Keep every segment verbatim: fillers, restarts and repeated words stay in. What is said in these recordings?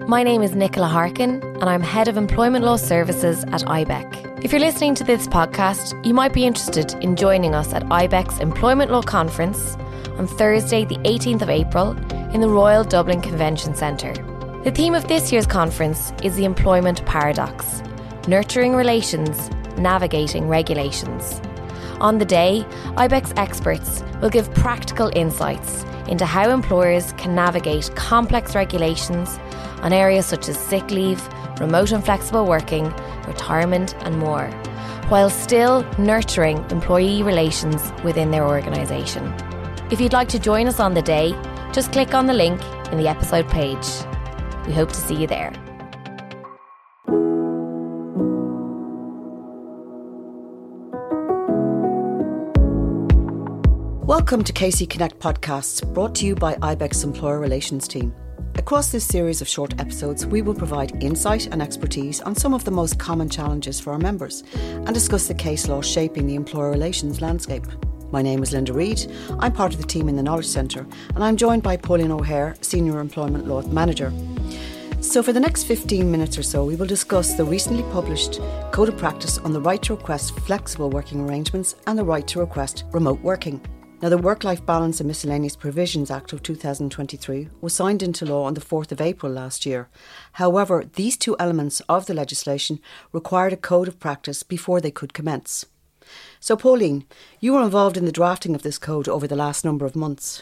My name is Nicola Harkin and I'm Head of Employment Law Services at I B E C. If you're listening to this podcast, you might be interested in joining us at I B E C's Employment Law Conference on Thursday the eighteenth of April in the Royal Dublin Convention Centre. The theme of this year's conference is the employment paradox, nurturing relations, navigating regulations. On the day, I B E C's experts will give practical insights into how employers can navigate complex regulations on areas such as sick leave, remote and flexible working, retirement and more, while still nurturing employee relations within their organisation. If you'd like to join us on the day, just click on the link in the episode page. We hope to see you there. Welcome to K C Connect podcasts, brought to you by I B E C's Employer Relations team. Across this series of short episodes, we will provide insight and expertise on some of the most common challenges for our members and discuss the case law shaping the employer relations landscape. My name is Linda Reid. I'm part of the team in the Knowledge Centre, and I'm joined by Pauline O'Hare, Senior Employment Law Manager. So for the next fifteen minutes or so, we will discuss the recently published Code of Practice on the right to request flexible working arrangements and the right to request remote working. Now, the Work-Life Balance and Miscellaneous Provisions Act of two thousand twenty-three was signed into law on the fourth of April last year. However, these two elements of the legislation required a code of practice before they could commence. So, Pauline, you were involved in the drafting of this code over the last number of months.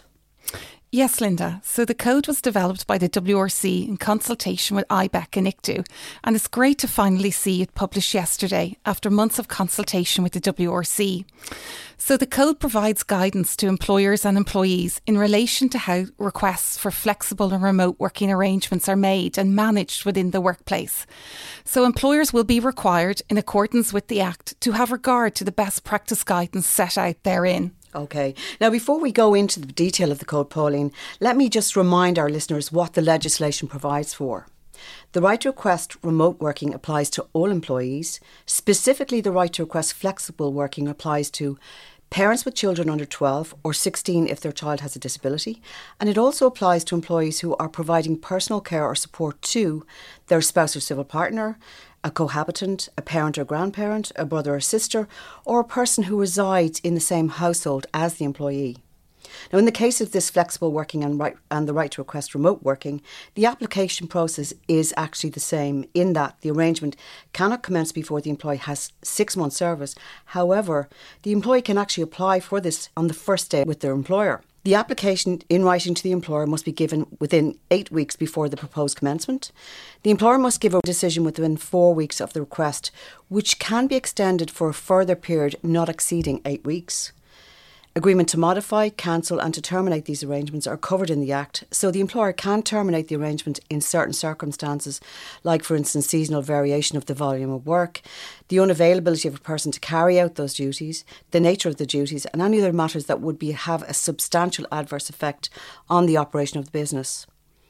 Yes, Linda. So the code was developed by the W R C in consultation with I B E C and I C T U, and it's great to finally see it published yesterday after months of consultation with the W R C. So the code provides guidance to employers and employees in relation to how requests for flexible and remote working arrangements are made and managed within the workplace. So employers will be required, in accordance with the Act, to have regard to the best practice guidance set out therein. OK. Now, before we go into the detail of the code, Pauline, let me just remind our listeners what the legislation provides for. The right to request remote working applies to all employees. Specifically, the right to request flexible working applies to parents with children under twelve or sixteen if their child has a disability. And it also applies to employees who are providing personal care or support to their spouse or civil partner, a cohabitant, a parent or grandparent, a brother or sister, or a person who resides in the same household as the employee. Now, in the case of this flexible working and, right, and the right to request remote working, the application process is actually the same in that the arrangement cannot commence before the employee has six months service. However, the employee can actually apply for this on the first day with their employer. The application in writing to the employer must be given within eight weeks before the proposed commencement. The employer must give a decision within four weeks of the request, which can be extended for a further period not exceeding eight weeks. Agreement to modify, cancel and to terminate these arrangements are covered in the Act, so the employer can terminate the arrangement in certain circumstances, like for instance seasonal variation of the volume of work, the unavailability of a person to carry out those duties, the nature of the duties and any other matters that would be have a substantial adverse effect on the operation of the business.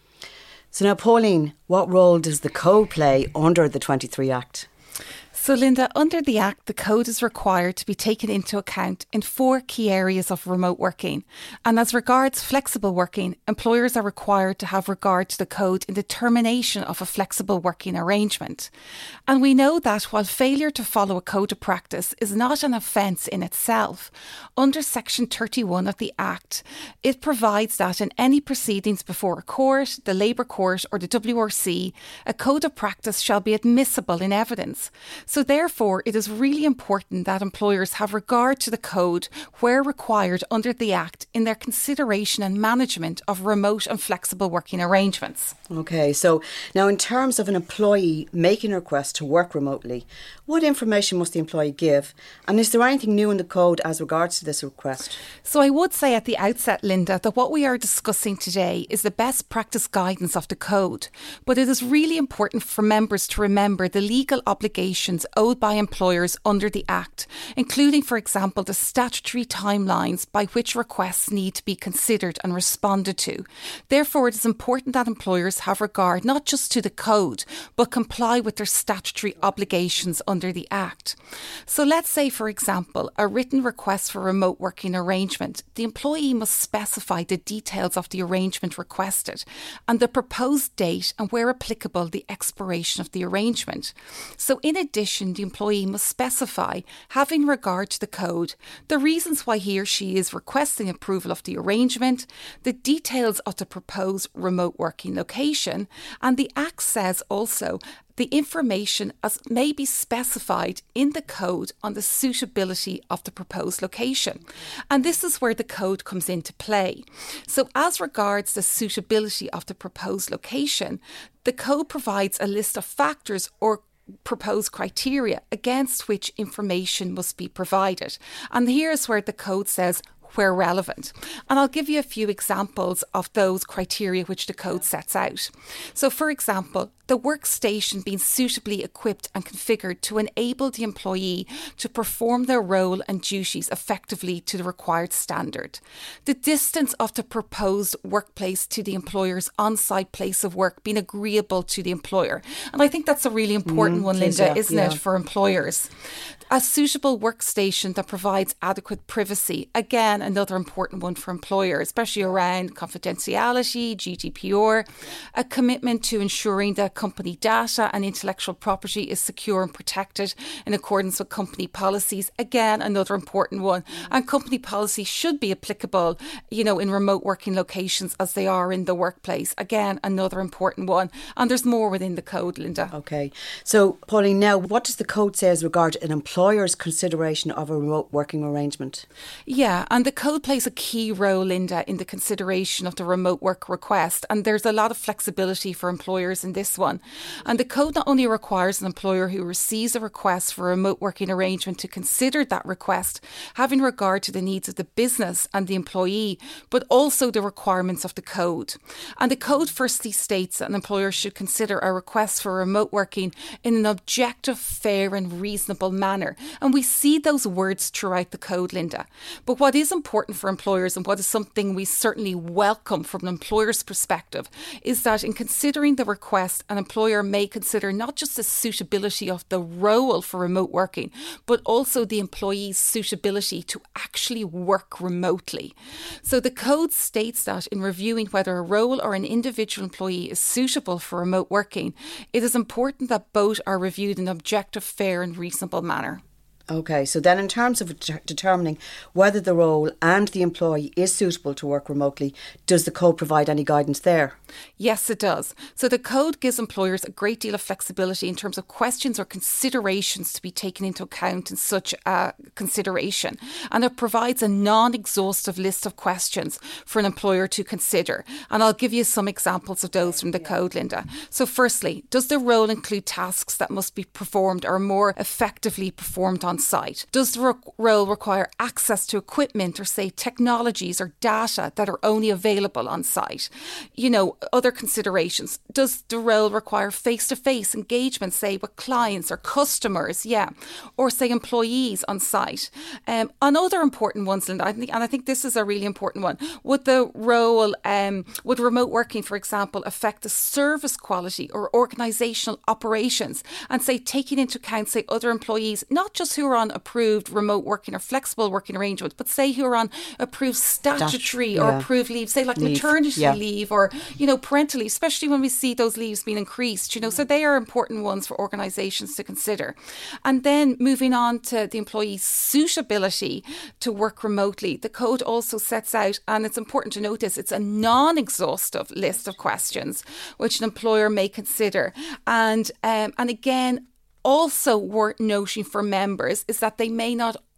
So now, Pauline, what role does the code play under the twenty-three Act? So, Linda, under the Act, the code is required to be taken into account in four key areas of remote working. And as regards flexible working, employers are required to have regard to the code in the termination of a flexible working arrangement. And we know that while failure to follow a code of practice is not an offence in itself, under Section thirty-one of the Act, it provides that in any proceedings before a court, the Labour Court or the W R C, a code of practice shall be admissible in evidence. So therefore, it is really important that employers have regard to the code where required under the Act in their consideration and management of remote and flexible working arrangements. OK, so now in terms of an employee making a request to work remotely, what information must the employee give? And is there anything new in the code as regards to this request? So I would say at the outset, Linda, that what we are discussing today is the best practice guidance of the code. But it is really important for members to remember the legal obligations obligations owed by employers under the Act, including, for example, the statutory timelines by which requests need to be considered and responded to. Therefore, it is important that employers have regard not just to the code, but comply with their statutory obligations under the Act. So let's say, for example, a written request for remote working arrangement. The employee must specify the details of the arrangement requested and the proposed date and, where applicable, the expiration of the arrangement. So in addition, the employee must specify, having regard to the code, the reasons why he or she is requesting approval of the arrangement, the details of the proposed remote working location, and the Act says also the information as may be specified in the code on the suitability of the proposed location. And this is where the code comes into play. So as regards the suitability of the proposed location, the code provides a list of factors or proposed criteria against which information must be provided. And here's where the code says where relevant. And I'll give you a few examples of those criteria which the code sets out. So for example, the workstation being suitably equipped and configured to enable the employee to perform their role and duties effectively to the required standard. The distance of the proposed workplace to the employer's on-site place of work being agreeable to the employer. And I think that's a really important mm, one, Linda, yeah, isn't yeah. it, for employers? A suitable workstation that provides adequate privacy. Again, another important one for employers, especially around confidentiality, G D P R. A commitment to ensuring that company data and intellectual property is secure and protected in accordance with company policies. Again, another important one. And company policies should be applicable, you know, in remote working locations as they are in the workplace. Again, another important one. And there's more within the code, Linda. Okay. So, Pauline, now what does the code say as regard an employer's consideration of a remote working arrangement? Yeah, and the code plays a key role, Linda, in the consideration of the remote work request. And there's a lot of flexibility for employers in this one. And the code not only requires an employer who receives a request for a remote working arrangement to consider that request, having regard to the needs of the business and the employee, but also the requirements of the code. And the code firstly states that an employer should consider a request for remote working in an objective, fair and reasonable manner. And we see those words throughout the code, Linda. But what is important for employers, and what is something we certainly welcome from an employer's perspective, is that in considering the request, an employer may consider not just the suitability of the role for remote working, but also the employee's suitability to actually work remotely. So the code states that in reviewing whether a role or an individual employee is suitable for remote working, it is important that both are reviewed in an objective, fair and reasonable manner. Okay, so then in terms of de- determining whether the role and the employee is suitable to work remotely, does the code provide any guidance there? Yes, it does. So the code gives employers a great deal of flexibility in terms of questions or considerations to be taken into account in such a consideration. And it provides a non-exhaustive list of questions for an employer to consider. And I'll give you some examples of those from the code, Linda. So firstly, does the role include tasks that must be performed or more effectively performed on site? Does the ro- role require access to equipment or, say, technologies or data that are only available on site? You know, other considerations. Does the role require face-to-face engagement, say, with clients or customers? Yeah. Or, say, employees on site? Um, and other important ones, Linda, I think, and I think this is a really important one. Would the role, um, would remote working, for example, affect the service quality or organisational operations? And, say, taking into account, say, other employees, not just who are on approved remote working or flexible working arrangements, but say who are on approved statutory Stat- or yeah. approved leave, say like leave. maternity yeah. leave or, you know, parental leave, especially when we see those leaves being increased, you know, so they are important ones for organisations to consider. And then moving on to the employee's suitability to work remotely, the code also sets out, and it's important to notice, it's a non-exhaustive list of questions which an employer may consider. And um, and again, also worth noting for members is that they may not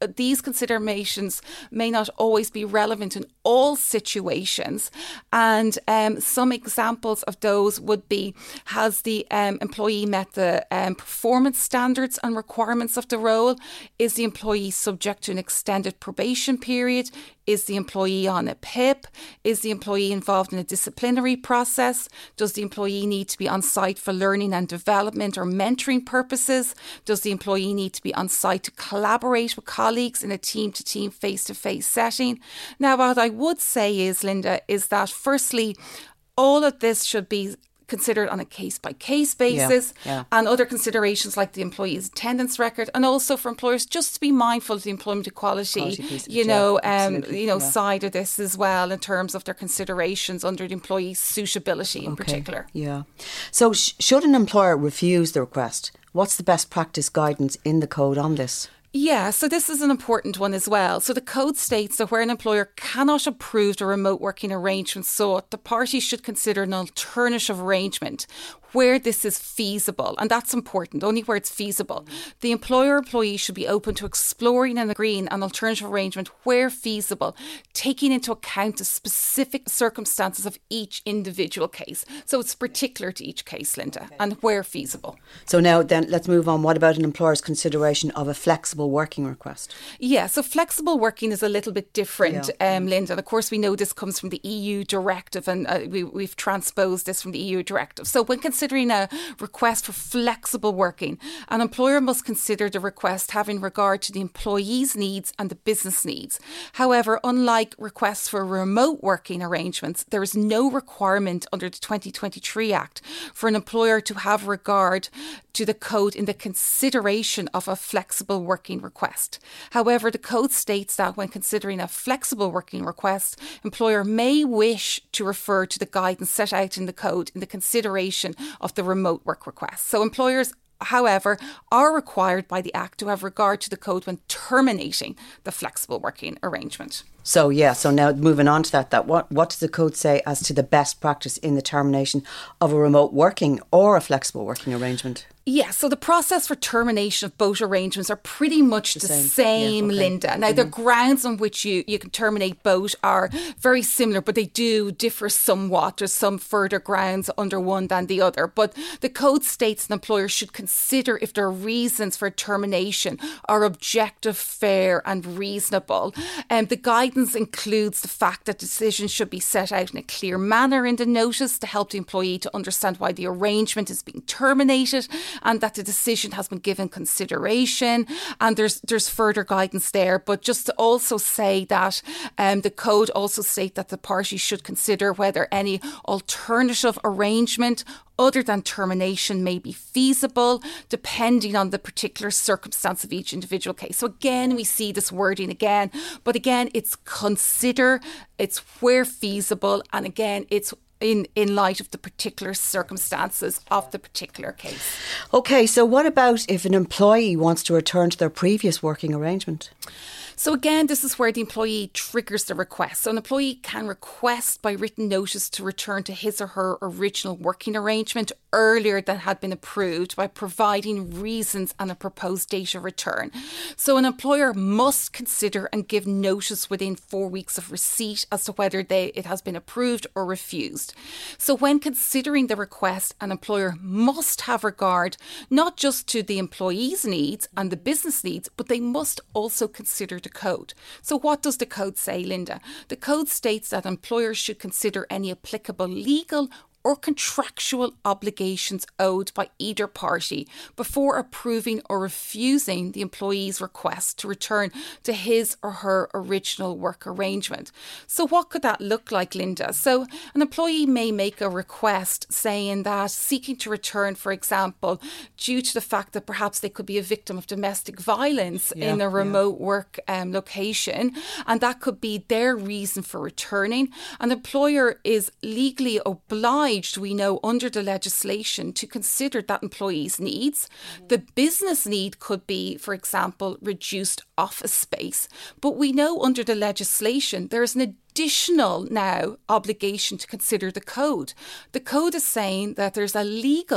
these considerations may not always be relevant in all situations. And um, some examples of those would be, has the um, employee met the um, performance standards and requirements of the role? Is the employee subject to an extended probation period? Is the employee on a P I P? Is the employee involved in a disciplinary process? Does the employee need to be on site for learning and development or mentoring purposes? Does the employee need to be on site to collaborate with colleagues in a team-to-team, face-to-face setting? Now, what I would say is, Linda, is that firstly, all of this should be considered on a case-by-case basis, yeah, yeah. and other considerations like the employee's attendance record, and also for employers just to be mindful of the employment equality, you know, um, you know, yeah. side of this as well in terms of their considerations under the employee's suitability in okay. particular. Yeah. So sh- should an employer refuse the request? What's the best practice guidance in the code on this? Yeah, so this is an important one as well. So the code states that where an employer cannot approve the remote working arrangement sought, the parties should consider an alternative arrangement where this is feasible. And that's important, only where it's feasible. The employer or employee should be open to exploring and agreeing an alternative arrangement where feasible, taking into account the specific circumstances of each individual case. So it's particular to each case, Linda, and where feasible. So now then let's move on. What about an employer's consideration of a flexible working request? Yeah, so flexible working is a little bit different, yeah. um, Linda. And of course, we know this comes from the E U directive, and uh, we, we've transposed this from the E U directive. So when considering a request for flexible working, an employer must consider the request having regard to the employee's needs and the business needs. However, unlike requests for remote working arrangements, there is no requirement under the twenty twenty-three Act for an employer to have regard to the code in the consideration of a flexible working request. However, the code states that when considering a flexible working request, employer may wish to refer to the guidance set out in the code in the consideration of the remote work request. So employers, however, are required by the Act to have regard to the code when terminating the flexible working arrangement. So, yeah, so now moving on to that, that what, what does the code say as to the best practice in the termination of a remote working or a flexible working arrangement? Yeah, so the process for termination of both arrangements are pretty much the, the same, same yeah, okay. Linda. Now, mm-hmm. the grounds on which you, you can terminate both are very similar, but they do differ somewhat. There's some further grounds under one than the other. But the code states an employer should consider if their reasons for termination are objective, fair and reasonable. And um, the guidance includes the fact that decisions should be set out in a clear manner in the notice to help the employee to understand why the arrangement is being terminated, and that the decision has been given consideration. And there's there's further guidance there. But just to also say that um, the code also states that the parties should consider whether any alternative arrangement other than termination may be feasible, depending on the particular circumstance of each individual case. So again, we see this wording again, but again, it's consider, it's where feasible, and again, it's in, in light of the particular circumstances of the particular case. Okay, so what about if an employee wants to return to their previous working arrangement? So again, this is where the employee triggers the request. So an employee can request by written notice to return to his or her original working arrangement earlier than had been approved by providing reasons and a proposed date of return. So an employer must consider and give notice within four weeks of receipt as to whether they, it has been approved or refused. So when considering the request, an employer must have regard not just to the employee's needs and the business needs, but they must also consider the code. So what does the code say, Linda? The code states that employers should consider any applicable legal or contractual obligations owed by either party before approving or refusing the employee's request to return to his or her original work arrangement. So what could that look like, Linda? So an employee may make a request saying that seeking to return, for example, due to the fact that perhaps they could be a victim of domestic violence yeah, in a remote yeah. work um, location, and that could be their reason for returning. An employer is legally obliged, we know, under the legislation to consider that employee's needs. Mm-hmm. The business need could be, for example, reduced office space. But we know under the legislation there's an additional now obligation to consider the code. The code is saying that there's a legal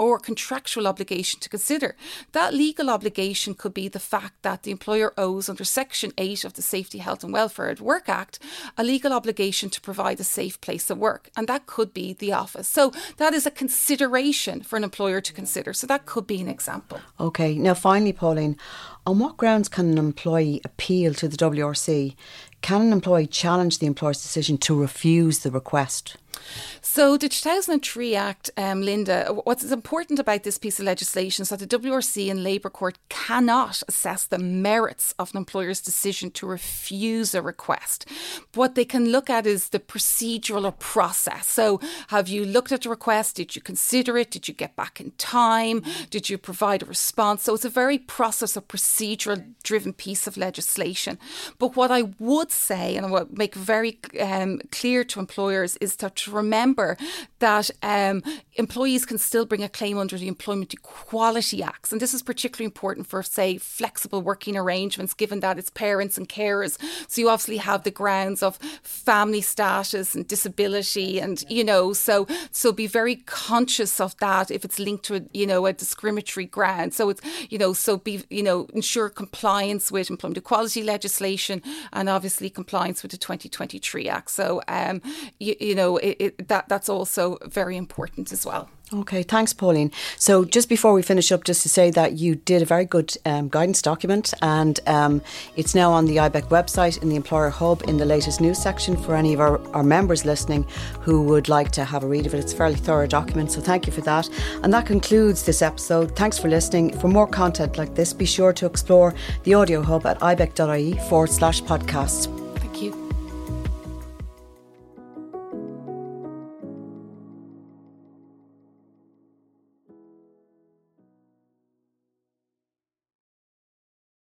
or contractual obligation to consider. That legal obligation could be the fact that the employer owes under Section eight of the Safety, Health and Welfare at Work Act a legal obligation to provide a safe place of work, and that could be the office. So that is a consideration for an employer to consider. So that could be an example. Okay. Now finally, Pauline, on what grounds can an employee appeal to the W R C? Can an employee challenge the employer's decision to refuse the request? So the two thousand three Act, um, Linda, what's important about this piece of legislation is that the W R C and Labour Court cannot assess the merits of an employer's decision to refuse a request. What they can look at is the procedural or process. So have you looked at the request? Did you consider it? Did you get back in time? Did you provide a response? So it's a very process or procedural driven piece of legislation. But what I would say, and I would make very um, clear to employers, is to, to remember that um, employees can still bring a claim under the Employment Equality Acts. And this is particularly important for, say, flexible working arrangements, given that it's parents and carers. So you obviously have the grounds of family status and disability, and, you know, so so be very conscious of that if it's linked to, a, you know, a discriminatory ground. So it's, you know, so be, you know, ensure compliance with employment equality legislation and obviously compliance with the twenty twenty-three Act. So, um, you, you know, it, it, that that's also very important as well. Okay, thanks, Pauline. So just before we finish up, just to say that you did a very good um, guidance document, and um, it's now on the I B E C website in the Employer Hub in the latest news section for any of our, our members listening who would like to have a read of it. It's a fairly thorough document, so thank you for that. And that concludes this episode. Thanks for listening. For more content like this, be sure to explore the Audio Hub at ibec.ie forward slash podcasts.